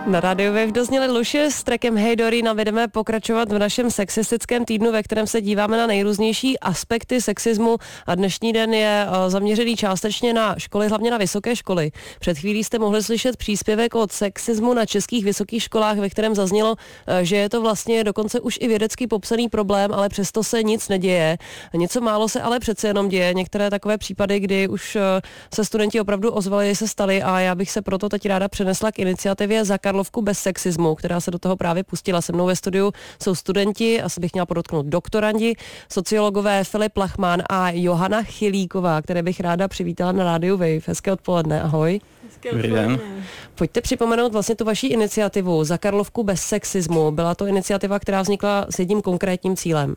Na rádiu Wave dozněly Luše s trackem Hey Doreen a budeme pokračovat v našem sexistickém týdnu, ve kterém se díváme na nejrůznější aspekty sexismu a dnešní den je zaměřený částečně na školy, hlavně na vysoké školy. Před chvílí jste mohli slyšet příspěvek od sexismu na českých vysokých školách, ve kterém zaznělo, že je to vlastně dokonce už i vědecky popsaný problém, ale přesto se nic neděje. Něco málo se ale přece jenom děje. Některé takové případy, kdy už se studenti opravdu ozvali, se staly a já bych se proto teď ráda přenesla k iniciativě Za Karlovku bez sexismu, která se do toho právě pustila. Se mnou ve studiu jsou studenti, asi bych měla podotknout doktorandi, sociologové Filip Lachman a Johana Chilíková, které bych ráda přivítala na rádiu Wave. Hezké odpoledne, ahoj. Dobrý den. Pojďte připomenout vlastně tu vaši iniciativu Za Karlovku bez sexismu. Byla to iniciativa, která vznikla s jedním konkrétním cílem.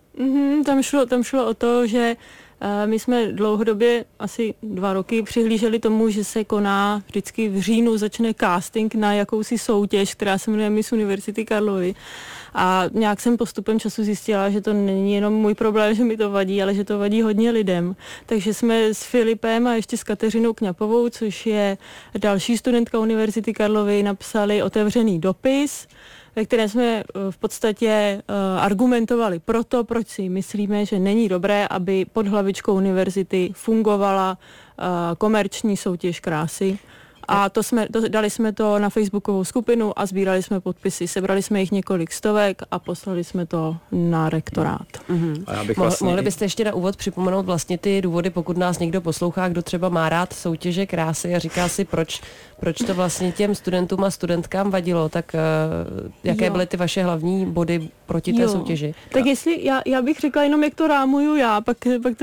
Tam šlo o to, že my jsme dlouhodobě, asi 2 roky, přihlíželi tomu, že se koná vždycky v říjnu, začne casting na jakousi soutěž, která se jmenuje Miss Univerzity Karlovy. A nějak jsem postupem času zjistila, že to není jenom můj problém, že mi to vadí, ale že to vadí hodně lidem. Takže jsme s Filipem a ještě s Kateřinou Kňapovou, což je další studentka Univerzity Karlovy, napsali otevřený dopis, ve kterém jsme v podstatě argumentovali proč si myslíme, že není dobré, aby pod hlavičkou univerzity fungovala komerční soutěž krásy. A dali jsme to na facebookovou skupinu a sbírali jsme podpisy. Sebrali jsme jich několik stovek a poslali jsme to na rektorát. A já bych Mohli byste ještě na úvod připomenout vlastně ty důvody, pokud nás někdo poslouchá, kdo třeba má rád soutěže krásy a říká si, proč to vlastně těm studentům a studentkám vadilo, tak jaké byly ty vaše hlavní body proti té soutěži? Tak jestli, já bych řekla jenom, jak to rámuju já, pak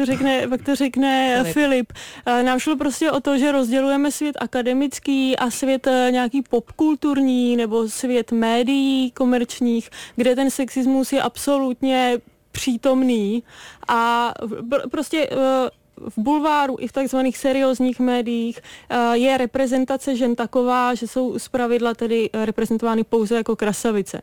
to řekne Filip. Nám šlo prostě o to, že rozdělujeme svět akademický a svět nějaký popkulturní nebo svět médií komerčních, kde ten sexismus je absolutně přítomný a prostě v bulváru i v takzvaných seriózních médiích je reprezentace žen taková, že jsou zpravidla tedy reprezentovány pouze jako krasavice.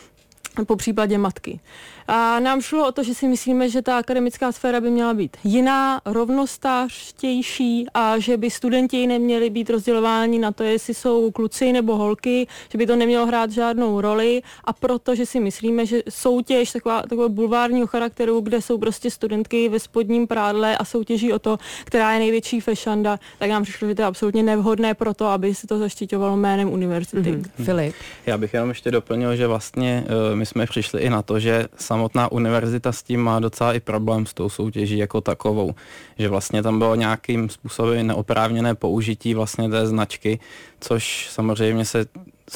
Po případě matky. A nám šlo o to, že si myslíme, že ta akademická sféra by měla být jiná, rovnostářtější a že by studenti neměli být rozdělováni na to, jestli jsou kluci nebo holky, že by to nemělo hrát žádnou roli a protože si myslíme, že soutěž takového bulvárního charakteru, kde jsou prostě studentky ve spodním prádle a soutěží o to, která je největší fešanda, tak nám přišlo, že to je absolutně nevhodné pro to, aby se to zaštiťovalo jménem univerzity. Filip. Já bych jenom ještě doplnil, že vlastně my jsme přišli i na to, že samotná univerzita s tím má docela i problém s tou soutěží jako takovou, že vlastně tam bylo nějakým způsobem neoprávněné použití vlastně té značky, což samozřejmě se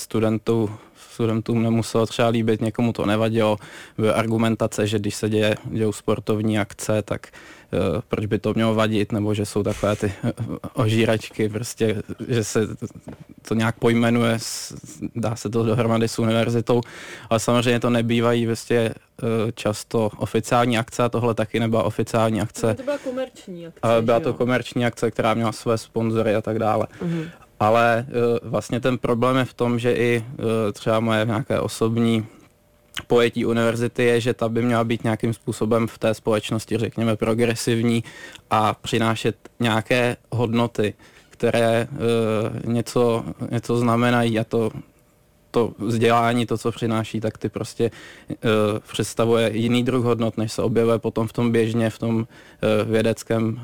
studentům nemuselo třeba líbit, někomu to nevadilo. Byla argumentace, že když se dějou sportovní akce, tak proč by to mělo vadit, nebo že jsou takové ty ožíračky, prostě, že se to nějak pojmenuje, dá se to dohromady s univerzitou, ale samozřejmě to nebývají prostě často oficiální akce a tohle taky nebyla oficiální akce. To byla komerční akce. Ale byla to komerční akce, která měla své sponzory a tak dále. Ale vlastně ten problém je v tom, že i třeba moje nějaké osobní pojetí univerzity je, že ta by měla být nějakým způsobem v té společnosti, řekněme, progresivní a přinášet nějaké hodnoty, které něco znamenají a to vzdělání, to, co přináší, tak ty prostě představuje jiný druh hodnot, než se objevuje potom v tom běžně, v tom vědeckém,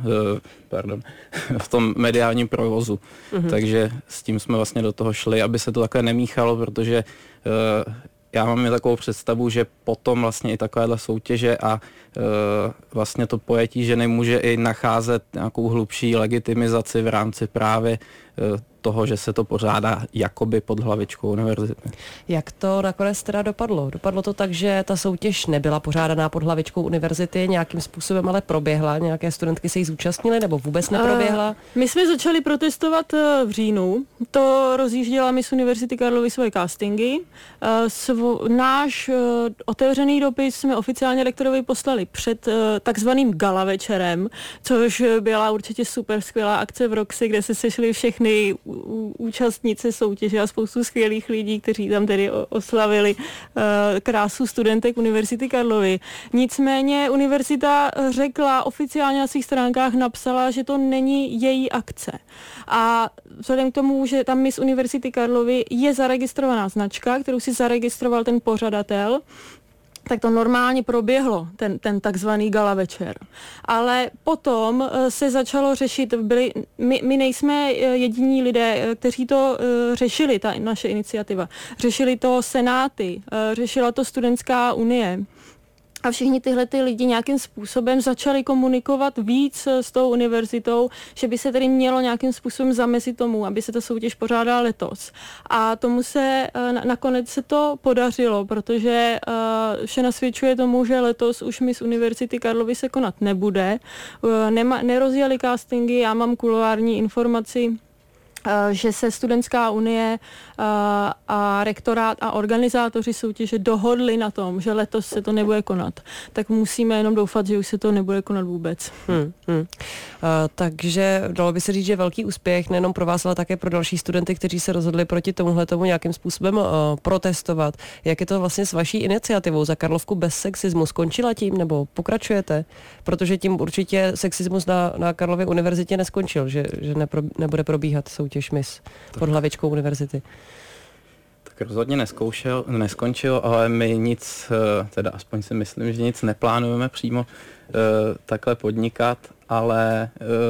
v tom mediálním provozu. Takže s tím jsme vlastně do toho šli, aby se to takhle nemíchalo, protože já mám takovou představu, že potom vlastně i takovéhle soutěže a vlastně to pojetí ženy může i nacházet nějakou hlubší legitimizaci v rámci právě toho, že se to pořádá jakoby pod hlavičkou univerzity. Jak to nakonec teda dopadlo? Dopadlo to tak, že ta soutěž nebyla pořádaná pod hlavičkou univerzity, nějakým způsobem ale proběhla, nějaké studentky se jí zúčastnily nebo vůbec neproběhla? My jsme začali protestovat v říjnu, to rozjížděla Miss Univerzity Karlovy svoje castingy. Náš otevřený dopis jsme oficiálně rektorovi poslali před takzvaným gala večerem, což byla určitě super skvělá akce v Roxy, kde se sešly všechny účastnice soutěže a spoustu skvělých lidí, kteří tam tedy oslavili krásu studentek Univerzity Karlovy. Nicméně univerzita řekla oficiálně na svých stránkách, napsala, že to není její akce. A vzhledem k tomu, že tam Miss Univerzity Karlovy je zaregistrovaná značka, kterou si zaregistroval ten pořadatel, tak to normálně proběhlo, ten takzvaný gala večer. Ale potom se začalo řešit, my nejsme jediní lidé, kteří to řešili, ta naše iniciativa. Řešili to senáty, řešila to studentská unie. A všichni tyhle lidi nějakým způsobem začali komunikovat víc s tou univerzitou, že by se tedy mělo nějakým způsobem zamezit tomu, aby se ta soutěž pořádala letos. A tomu se nakonec se to podařilo, protože vše nasvědčuje tomu, že letos už Miss Univerzity Karlovy se konat nebude. Nerozjeli castingy, já mám kuloární informaci, že se studentská unie a rektorát a organizátoři soutěže dohodli na tom, že letos se to nebude konat. Tak musíme jenom doufat, že už se to nebude konat vůbec. Takže dalo by se říct, že velký úspěch nejenom pro vás, ale také pro další studenty, kteří se rozhodli proti tomuhletomu nějakým způsobem protestovat. Jak je to vlastně s vaší iniciativou za Karlovku bez sexismu? Skončila tím nebo pokračujete? Protože tím určitě sexismus na Karlově univerzitě neskončil, že nebude probíhat soutěž Miss pod hlavičkou univerzity. Tak rozhodně neskončil, ale my nic, teda aspoň si myslím, že nic neplánujeme přímo takhle podnikat, ale...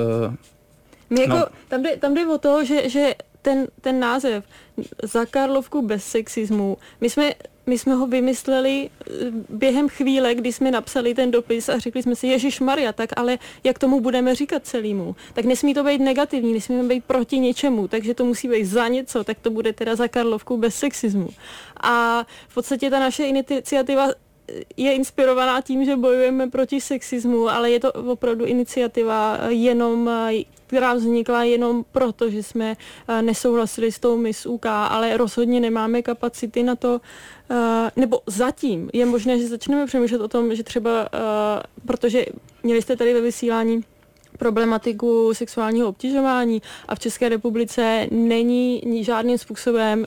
Tam jde o to, že ten název za Karlovku bez sexismu, my jsme ho vymysleli během chvíle, kdy jsme napsali ten dopis a řekli jsme si, ježišmarja, tak ale jak tomu budeme říkat celému? Tak nesmí to být negativní, nesmíme být proti něčemu, takže to musí být za něco, tak to bude teda za Karlovku bez sexismu. A v podstatě ta naše iniciativa je inspirovaná tím, že bojujeme proti sexismu, ale je to opravdu iniciativa která vznikla jenom proto, že jsme nesouhlasili s tou Miss UK, ale rozhodně nemáme kapacity na to, nebo zatím je možné, že začneme přemýšlet o tom, že třeba, protože měli jste tady ve vysílání problematiku sexuálního obtěžování a v České republice není žádným způsobem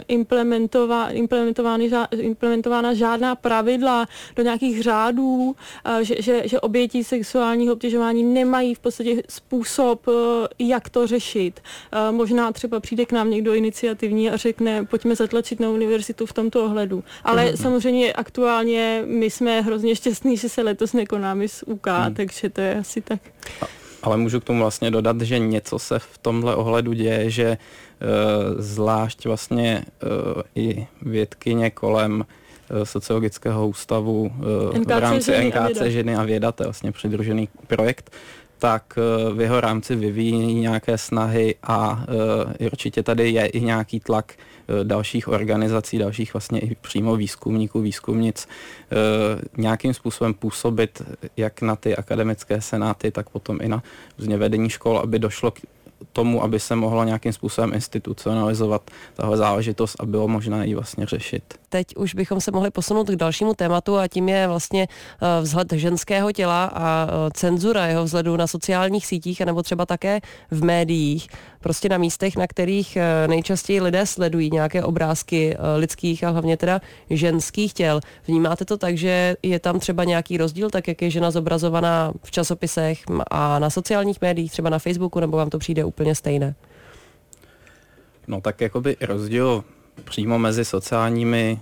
implementována žádná pravidla do nějakých řádů, že oběti sexuálního obtěžování nemají v podstatě způsob, jak to řešit. Možná třeba přijde k nám někdo iniciativní a řekne, pojďme zatlačit na univerzitu v tomto ohledu. Ale samozřejmě aktuálně my jsme hrozně šťastní, že se letos nekoná Miss UK, takže to je asi tak. Ale můžu k tomu vlastně dodat, že něco se v tomhle ohledu děje, že zvlášť vlastně i vědkyně kolem sociologického ústavu v rámci NKC Ženy a věda, to je vlastně přidružený projekt, tak v jeho rámci vyvíjí nějaké snahy a určitě tady je i nějaký tlak dalších organizací, dalších vlastně i přímo výzkumníků, výzkumnic, nějakým způsobem působit jak na ty akademické senáty, tak potom i na vedení škol, aby došlo k tomu, aby se mohlo nějakým způsobem institucionalizovat tahle záležitost a bylo možné ji vlastně řešit. Teď už bychom se mohli posunout k dalšímu tématu a tím je vlastně vzhled ženského těla a cenzura jeho vzhledu na sociálních sítích anebo třeba také v médiích, prostě na místech, na kterých nejčastěji lidé sledují nějaké obrázky lidských a hlavně teda ženských těl. Vnímáte to tak, že je tam třeba nějaký rozdíl, tak jak je žena zobrazovaná v časopisech a na sociálních médiích, třeba na Facebooku, nebo vám to přijde úplně stejné? No tak jakoby rozdíl přímo mezi sociálními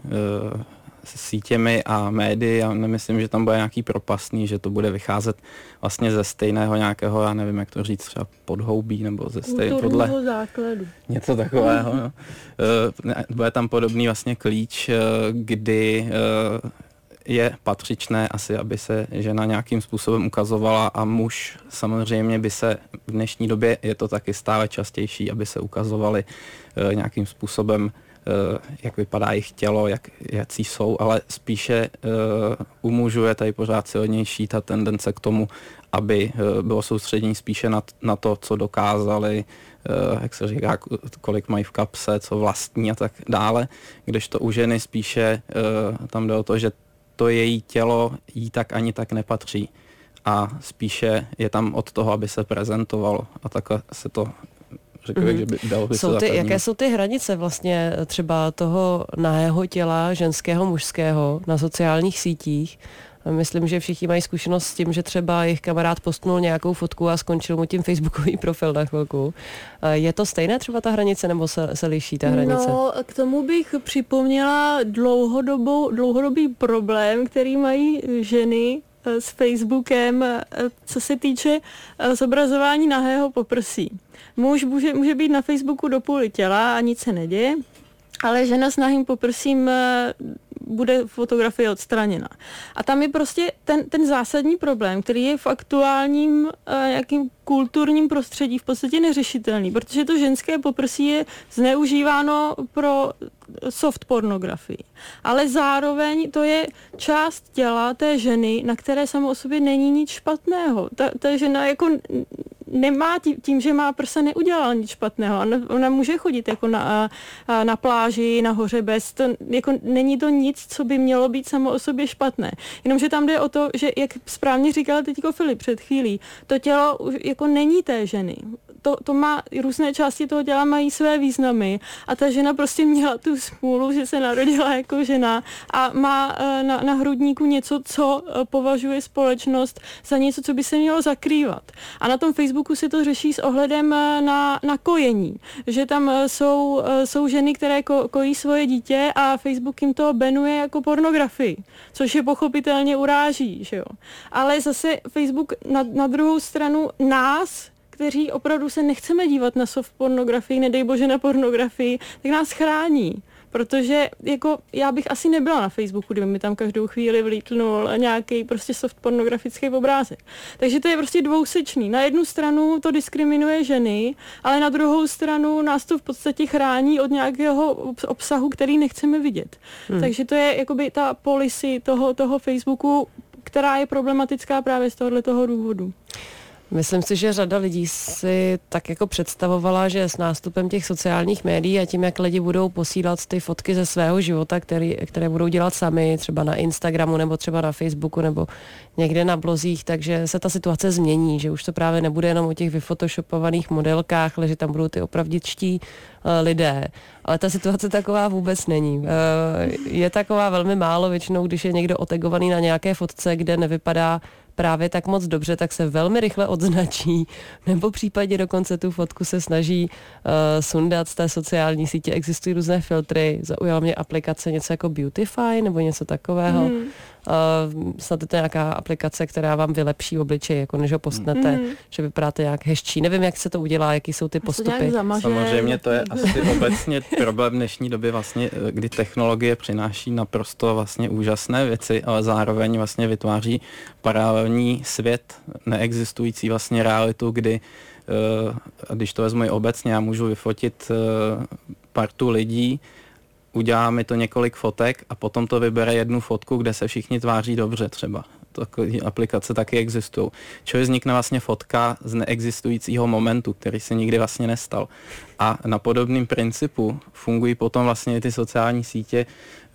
sítěmi a médii, já nemyslím, že tam bude nějaký propastný, že to bude vycházet vlastně ze stejného nějakého, já nevím, jak to říct, třeba podhoubí, nebo ze stejného základu. Něco takového. No. Bude tam podobný vlastně klíč, kdy je patřičné asi, aby se žena nějakým způsobem ukazovala a muž samozřejmě by se v dnešní době, je to taky stále častější, aby se ukazovali nějakým způsobem, jak vypadá jejich tělo, jací jsou, ale spíše u mužů je tady pořád silnější ta tendence k tomu, aby bylo soustředění spíše na to, co dokázali, jak se říká, kolik mají v kapse, co vlastní a tak dále, kdežto u ženy spíše tam jde o to, že to její tělo jí tak ani tak nepatří a spíše je tam od toho, aby se prezentovalo a takhle se to řekl bych, že by dalo by se zapadnout. Jaké jsou ty hranice vlastně třeba toho nahého těla, ženského, mužského na sociálních sítích? Myslím, že všichni mají zkušenost s tím, že třeba jejich kamarád postnul nějakou fotku a skončil mu tím facebookový profil na chvilku. Je to stejné třeba ta hranice, nebo se liší ta hranice? No, k tomu bych připomněla dlouhodobý problém, který mají ženy s Facebookem, co se týče zobrazování nahého poprsí. Muž může být na Facebooku do půli těla a nic se neděje, ale žena s nahým poprsím bude fotografie odstraněna. A tam je prostě ten zásadní problém, který je v aktuálním jakým kulturním prostředí v podstatě neřešitelný, protože to ženské poprsí je zneužíváno pro soft pornografii. Ale zároveň to je část těla té ženy, na které samo o sobě není nic špatného. Ta žena jako nemá tím, že má prsa, neudělala nic špatného. Ona může chodit jako na pláži, nahoře bez, jako není to nic, co by mělo být samo o sobě špatné. Jenomže tam jde o to, že jak správně říkal teďko Filip před chvílí, to tělo jako není té ženy. To má, různé části toho těla mají své významy a ta žena prostě měla tu smůlu, že se narodila jako žena a má na hrudníku něco, co považuje společnost za něco, co by se mělo zakrývat. A na tom Facebooku se to řeší s ohledem na kojení, že tam jsou ženy, které kojí svoje dítě a Facebook jim to banuje jako pornografii, což je pochopitelně uráží, že jo. Ale zase Facebook na druhou stranu nás, kteří opravdu se nechceme dívat na soft pornografii, nedej bože na pornografii, tak nás chrání. Protože jako já bych asi nebyla na Facebooku, kdyby mi tam každou chvíli vlítnul nějaký prostě soft pornografický obrázek. Takže to je prostě dvousečný. Na jednu stranu to diskriminuje ženy, ale na druhou stranu nás to v podstatě chrání od nějakého obsahu, který nechceme vidět. Takže to je jakoby ta policy toho Facebooku, která je problematická právě z tohoto důvodu. Myslím si, že řada lidí si tak jako představovala, že s nástupem těch sociálních médií a tím, jak lidi budou posílat ty fotky ze svého života, které budou dělat sami, třeba na Instagramu nebo třeba na Facebooku nebo někde na blozích, takže se ta situace změní, že už to právě nebude jenom o těch vyfotoshopovaných modelkách, ale že tam budou ty opravdičtí lidé. Ale ta situace taková vůbec není. Je taková velmi málo většinou, když je někdo otegovaný na nějaké fotce, kde nevypadá právě tak moc dobře, tak se velmi rychle odznačí, nebo případně dokonce tu fotku se snaží sundat z té sociální sítě. Existují různé filtry, zaujala mě aplikace něco jako Beautify nebo něco takového. Snad je to nějaká aplikace, která vám vylepší obličej, jako než ho postnete, že vypadáte nějak hezčí. Nevím, jak se to udělá, jaký jsou ty postupy. Samozřejmě to je asi obecně problém dnešní doby, vlastně, kdy technologie přináší naprosto vlastně úžasné věci, ale zároveň vlastně vytváří paralelní svět, neexistující vlastně realitu, kdy když to vezmu i obecně, já můžu vyfotit partu lidí, udělá mi to několik fotek a potom to vybere jednu fotku, kde se všichni tváří dobře třeba. Takové aplikace taky existují. Čili vznikne vlastně fotka z neexistujícího momentu, který se nikdy vlastně nestal. A na podobném principu fungují potom vlastně ty sociální sítě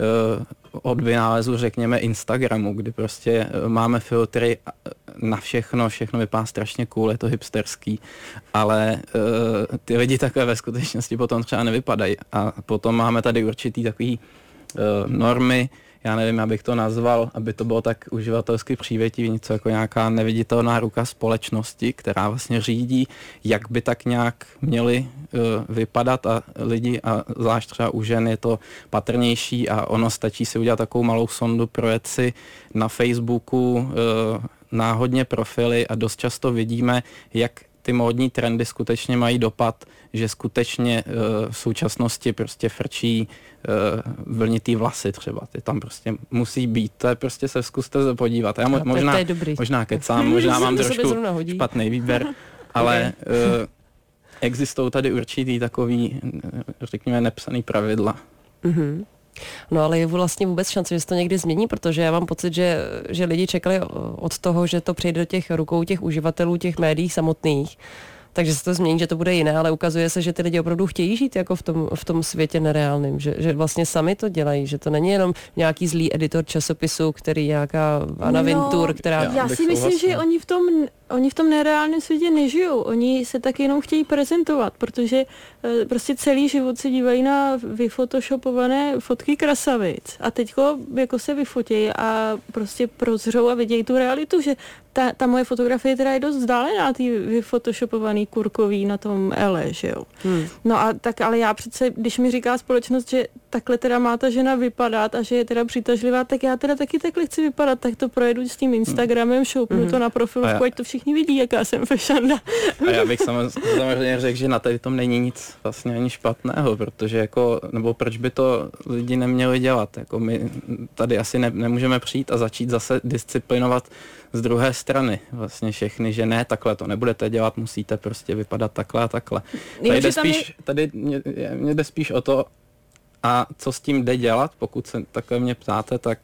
od vynálezu, řekněme, Instagramu, kdy prostě máme filtry na všechno vypadá strašně cool, je to hipsterský, ale ty lidi takové ve skutečnosti potom třeba nevypadají. A potom máme tady určitý takový normy, já nevím, jak bych to nazval, aby to bylo tak uživatelsky přívětivý, něco jako nějaká neviditelná ruka společnosti, která vlastně řídí, jak by tak nějak měli vypadat a lidi, a zvlášť třeba u žen je to patrnější a ono stačí si udělat takovou malou sondu, projet si na Facebooku náhodně profily a dost často vidíme, jak ty módní trendy skutečně mají dopad, že skutečně v současnosti prostě frčí vlnitý vlasy třeba. Ty tam prostě musí být. To je prostě zkuste se podívat. Já možná kecám, možná mám trošku špatný výběr, ale existují tady určitý takový, řekněme, nepsaný pravidla. Mm-hmm. No ale je vlastně vůbec šance, že se to někdy změní, protože já mám pocit, že lidi čekali od toho, že to přejde do těch rukou těch uživatelů těch médií samotných. Takže se to změní, že to bude jiné, ale ukazuje se, že ty lidi opravdu chtějí žít jako v tom světě nereálným, že vlastně sami to dělají, že to není jenom nějaký zlý editor časopisu, který nějaká Anna Wintour, která... Já si myslím, že oni v tom nereálném světě nežijou. Oni se tak jenom chtějí prezentovat, protože prostě celý život se dívají na vyfotoshopované fotky krasavic a teďko jako se vyfotí a prostě prozřou a vidějí tu realitu, že ta moje fotografie teda je dost vzdálená, ty vyfotoshopovaný kurkový na tom Ele, že jo. No a tak, ale já přece, když mi říká společnost, že takhle teda má ta žena vypadat a že je teda přitažlivá, tak já teda taky takhle chci vypadat, tak to projedu s tím Instagramem, šoupnu to na profilovku, ať to všichni vidí, jaká jsem fešanda. A já bych samozřejmě řekl, že na tady tom není nic vlastně ani špatného, protože jako, nebo proč by to lidi neměli dělat, jako my tady asi nemůžeme přijít a začít zase disciplinovat z druhé strany vlastně všechny, že ne, takhle to nebudete dělat, musíte prostě vypadat takhle a takhle. Tady mě jde spíš o to, a co s tím jde dělat, pokud se takhle mě ptáte, tak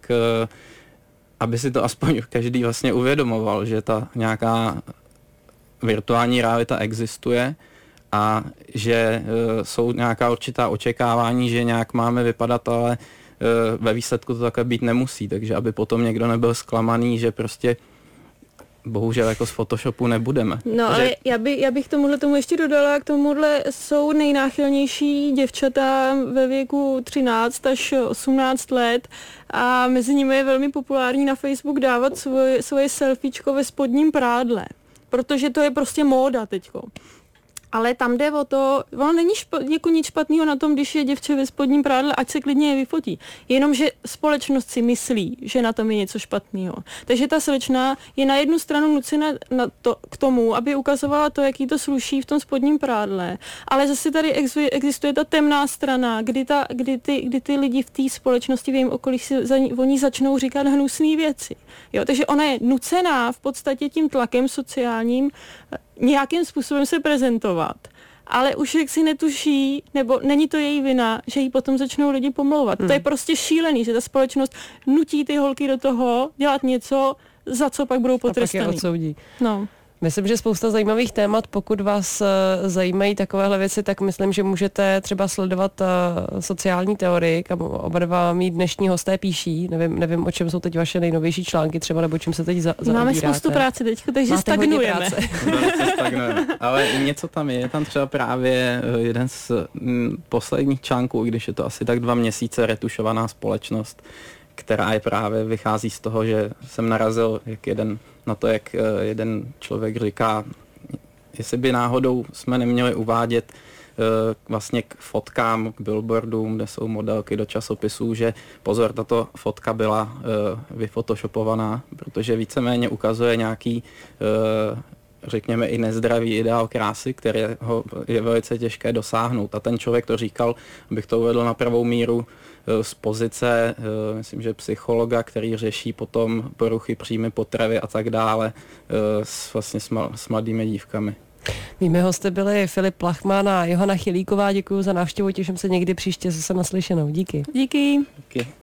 aby si to aspoň každý vlastně uvědomoval, že ta nějaká virtuální realita existuje a že jsou nějaká určitá očekávání, že nějak máme vypadat, ale ve výsledku to takhle být nemusí, takže aby potom někdo nebyl zklamaný, že prostě bohužel jako z Photoshopu nebudeme. No ale já bych tomu ještě dodala, k tomuhle jsou nejnáchylnější děvčata ve věku 13 až 18 let a mezi nimi je velmi populární na Facebook dávat svoje selfiečko ve spodním prádle, protože to je prostě móda teďko. Ale tam jde o to, ono není jako nic špatného na tom, když je děvče ve spodním prádle, ať se klidně je vyfotí. Jenomže společnost si myslí, že na tom je něco špatného. Takže ta slečna je na jednu stranu nucena k tomu, aby ukazovala to, jaký to sluší v tom spodním prádle. Ale zase tady existuje ta temná strana, kdy ty lidi v té společnosti v jejím okolí o ní začnou říkat hnusné věci. Jo? Takže ona je nucená v podstatě tím tlakem sociálním nějakým způsobem se prezentovat. Ale už jak si netuší, nebo není to její vina, že jí potom začnou lidi pomlouvat. To je prostě šílený, že ta společnost nutí ty holky do toho dělat něco, za co pak budou potrestaný. A pak je odsoudí. No. Myslím, že spousta zajímavých témat, pokud vás zajímají takovéhle věci, tak myslím, že můžete třeba sledovat sociální teorii, kam oba dva mít dnešní hosté píší. Nevím, o čem jsou teď vaše nejnovější články třeba, nebo čím se teď zaobíráte. Máme spoustu práce teď, takže stagnujeme. Ale něco tam je tam třeba právě jeden z posledních článků, když je to asi tak 2 měsíce, retušovaná společnost, která je právě vychází z toho, že jsem narazil jak jeden člověk říká, jestli by náhodou jsme neměli uvádět vlastně k fotkám, k billboardům, kde jsou modelky do časopisů, že pozor, tato fotka byla vyfotoshopovaná, protože víceméně ukazuje nějaký řekněme i nezdravý ideál krásy, kterého je velice těžké dosáhnout. A ten člověk to říkal, abych to uvedl na pravou míru, z pozice, myslím, že psychologa, který řeší potom poruchy příjmy potravy a tak dále vlastně s mladými dívkami. Mými hosty byli Filip Plachman a Johana Chilíková. Děkuji za návštěvu, těším se někdy příště zase naslyšenou. Díky. Díky. Díky.